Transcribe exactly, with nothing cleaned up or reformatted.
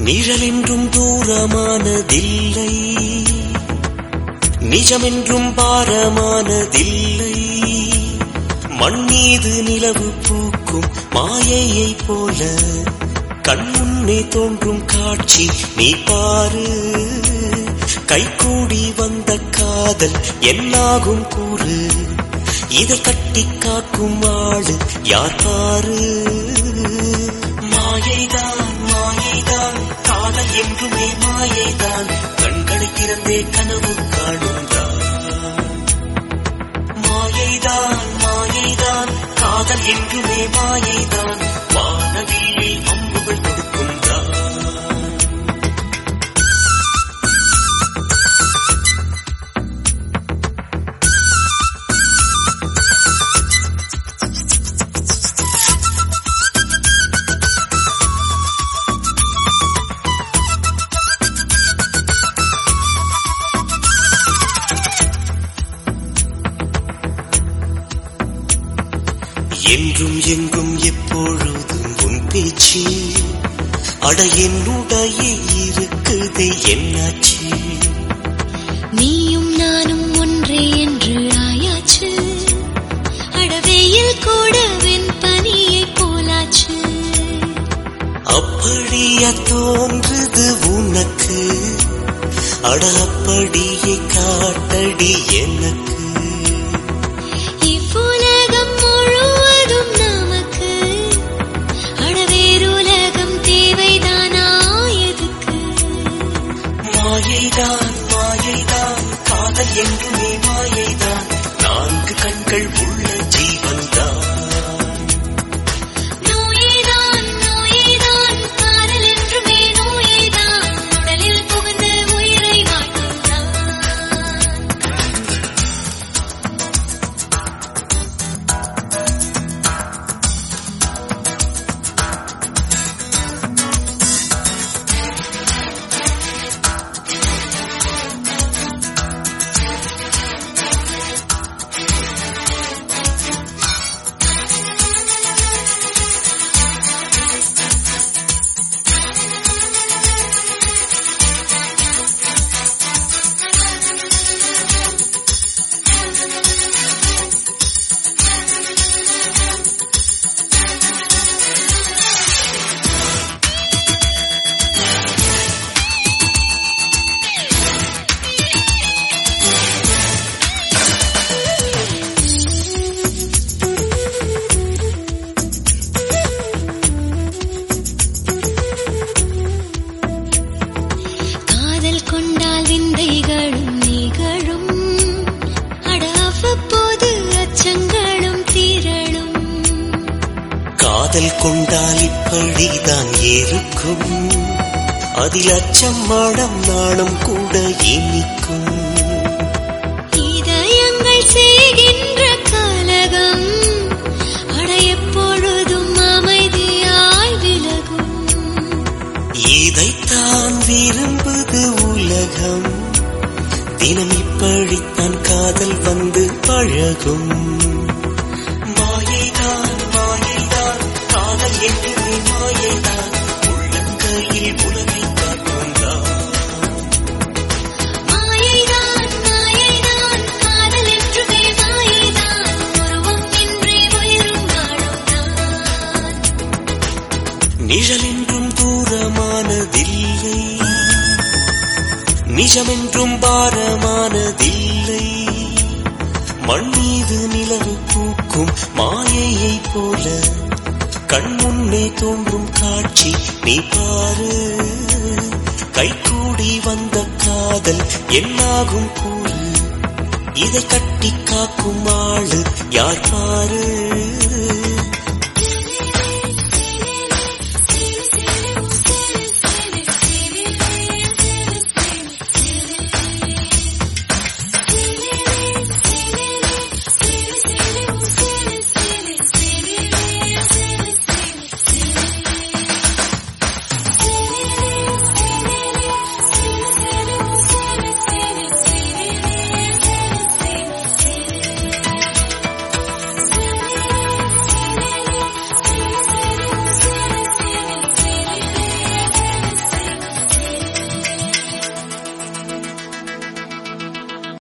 நிழலென்றும் தூரமானதில்லை, நிஜமென்றும் பாரமானதில்லை. மண் மீது நிலவு பூக்கும் மாயையை போல கண்முன்னே தோன்றும் காட்சி நீ பாரு. கைகூடி வந்த காதல் என்னாகும் கூறு, இதை கட்டி காக்கும் ஆளு யார் பாரு. மாயைதான் மாயைதான் காதல் என்றுமே மாயைதான், கண்களை திறந்தே கனவு காணுந்தான். மாயைதான் மாயைதான் காதல் என்றுமே மாயைதான், வானவிலே அம்புகள் கொடுக்கின்றான். என்றும் எங்கும் எப்பொழுதும் உன் பேச்சு, அட என்னுடைய இருக்குதே என்னாச்சு. நீயும் நானும் ஒன்றே என்று ஆயாச்சு, அடவையில் கூட வெண் பனியை போலாச்சு. அப்படியா தோன்றுது உனக்கு, அட அப்படியே காட்டடி எனக்கு. இவ்வுலகம் முழுவதும் நமக்கு, அடவேறுலகம் தேவைதானா எதுக்கு. மாயைதான் மாயைதான் காதல் என்றுமே மாயைதான், நான்கு கண்கள் உள்ள ஜீவன்தான். நோயேதான் நோயேதான் காதல் என்றுமே நோயேதான், உடலில் புகுந்த உயிரை வாட்டும்தான். காதல் கொண்டால் விந்தைகளும் நிகழும், அட அவ்வப்போது அச்சங்களும் தீரலும். காதல் கொண்டால் இப்படிதான் இருக்கும், அதில் அச்சம் மடம் நாணம் கூட இனிக்கும். இதயங்கள் செய்கின்ற கலகம், அட எப்பொழுதும் அமைதியாய் விலகும். இதைத்தான் விரும்புது உலகம், தினம் இப்படித்தான் காதல் வந்து பழகும். மாயைதான் மாயைதான் காதல் என்றுமே மாயைதான், உள்ளங்கையில் உலகை காட்டுந்தான். மாயைதான் மாயைதான் காதல் என்றுமே மாயைதான், உருவம் இன்றி உயிரும் வாழும்தான். நிழலென்றும் தூரமானதில்லை, நிஜமென்றும் பாரமானதில்லை. மண் மீது நிலவு பூக்கும் மாயையை போல கண்முன்னே தோன்றும் காட்சி நீ பாரு. கைகூடி வந்த காதல் என்னாகும் கூறு, இதை கட்டி காக்கும் ஆளு யார் பாரு.